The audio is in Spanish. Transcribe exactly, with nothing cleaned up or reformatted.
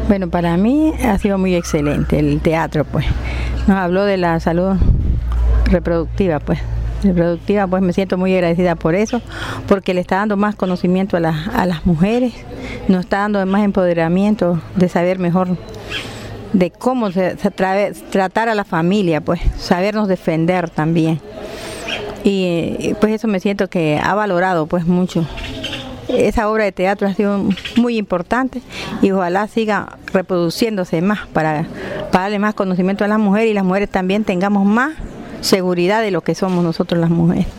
Bueno, para mí ha sido muy excelente el teatro, pues. Nos habló de la salud reproductiva, pues. reproductiva, pues me siento muy agradecida por eso, porque le está dando más conocimiento a, la, a las mujeres, nos está dando más empoderamiento de saber mejor de cómo se, se tra tratar a la familia, pues sabernos defender también. Y pues eso me siento que ha valorado pues mucho. Esa obra de teatro ha sido muy importante y ojalá siga reproduciéndose más para, para darle más conocimiento a las mujeres y las mujeres también tengamos más seguridad de lo que somos nosotros las mujeres.